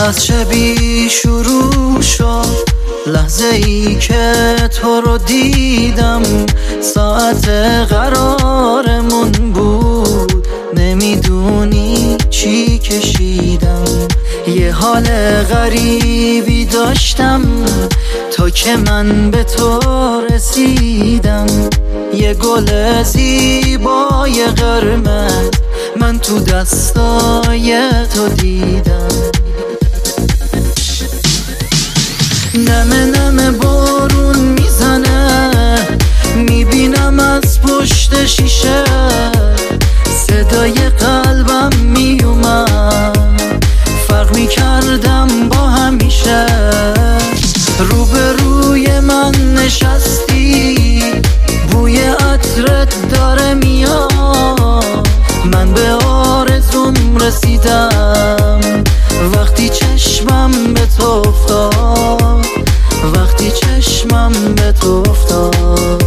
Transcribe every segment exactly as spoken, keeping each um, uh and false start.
از شبی شروع شد، لحظه ای که تو رو دیدم، ساعت قرارمون بود، نمیدونی چی کشیدم. یه حال غریبی داشتم تا که من به تو رسیدم. یه گل زیبای قرمز من تو دستای تو دیدم. نمه نمه بارون میزنه، میبینم از پشت شیشه، صدای قلبم میومد، فرق میکردم با همیشه. روبروی من نشستی، بوی عطرت داره میاد، من به آرزوم رسیدم وقتی چشمم به تو افتاد، وقتی چشمم به تو افتاد.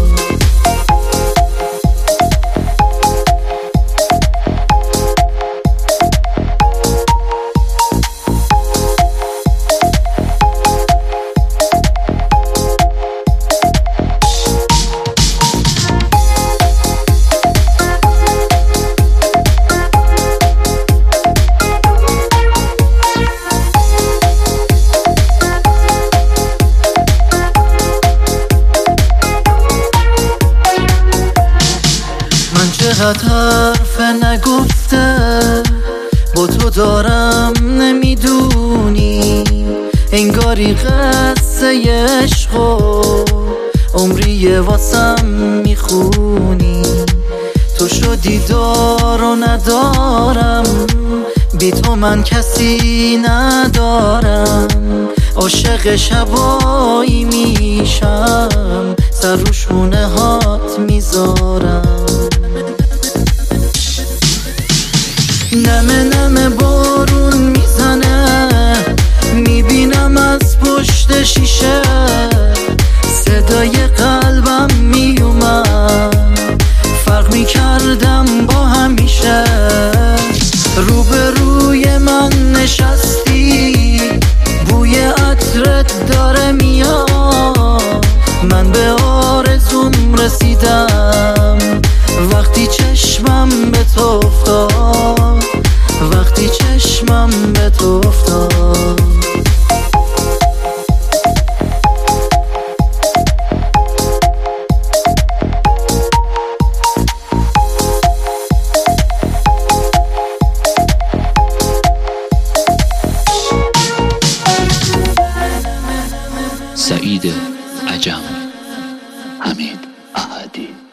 چقدر حرف نگفته با تو دارم، نمیدونی انگاری قصه عشق و عمری واسم میخونی. تو شدی دار و ندارم، بی تو من کسی ندارم. عاشق شبایی میشم، سر رو شونه هات میذارم. نمه نمه بارون میزنه، میبینم از پشت شیشه، صدای قلبم میومد، فرق میکردم با همیشه. روبروی من نشستی، بوی عطرت داره میاد، من به آرزوم رسیدم وقتی چشمم به تو افتاد، وقتی چشمم به تو افتاد. سعید عجم، حمید احدی.